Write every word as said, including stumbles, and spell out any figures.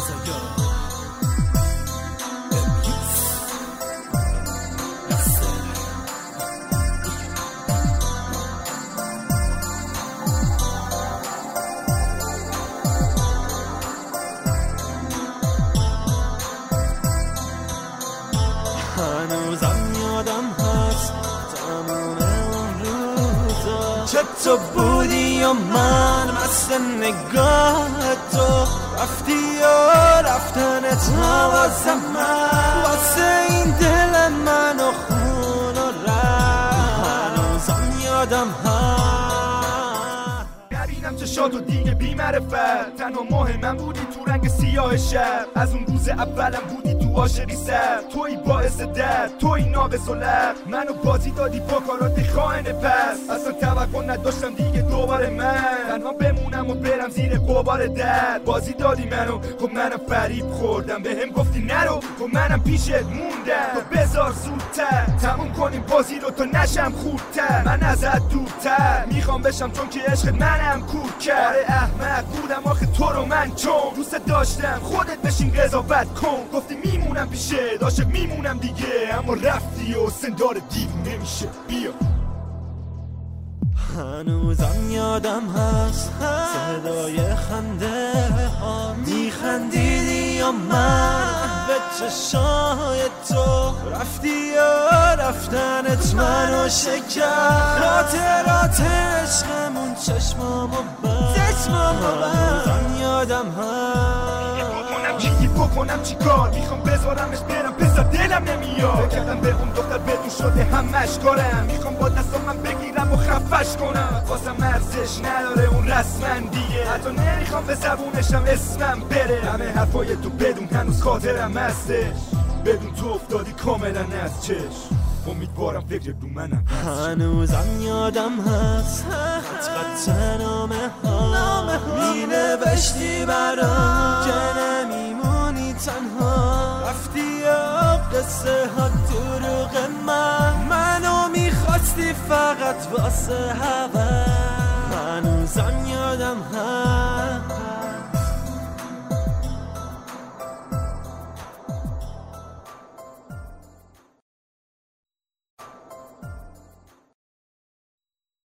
مزایا هنوزم یادم هست تمام اون روزا چه تو بودی و من مست نگاه تو رفتی و رفتنت نوازم من واسه این دل من و خون و رفت هنوزم یادم هست نبینم چشاتو دیگه بی معرفت تنها ماه من بودی تو رنگ سیاه شب از اون روز اولم بودی تو عاشقی سر توی باعث درد توی ناقص و لب منو بازی دادی با کارات خائن پس اصلا توقع نداشتم دیگه دوباره من تنها بمونم و برم زیر قبار درد بازی دادی منو خب منم فریب خوردم به هم گفتی نرو خب منم پیشت موندم تو بذار زودتر تموم کنیم بازی رو تا نشم خودتر من ازت دورتر میخوام بشم چون که عشق منم کور کرد آره احمق بودم آخه تو رو من چون دوست داشتم خودت بشین قضاوت کن گفتی میمونم پیشه عاشق میمونم دیگه اما رفتی و سندار دیوونه میشه بیا هنوزم یادم هست صدای خنده ها میخندیدی و من به چشای تو رفتی و رفتنت منو شکر خاطرات عشقمون چشمامو بر هنوزم یادم هست بکنم چی بکنم چی کار میخوام بذارمش برم پسر دلم نمیاد بکردم به اون دختر بدون شده همش کارم میخوام با دستام من بگیرم و خفش کنم واسم ارزش نداره اون رسمن دیگه حتی نمیخوام به زبونشم اسمم بره همه حرفای تو بدون هنوز خاطرم هستش بدون تو افتادی کاملا از چشم امیدوارم فکر رو منم هنوزم یادم هست خط خط نامه ها می نوشتی برام که نمیمونی تنها رفتی و قصه ها دروغ من منو میخواستی فقط واسه هوا هنوزم یادم هست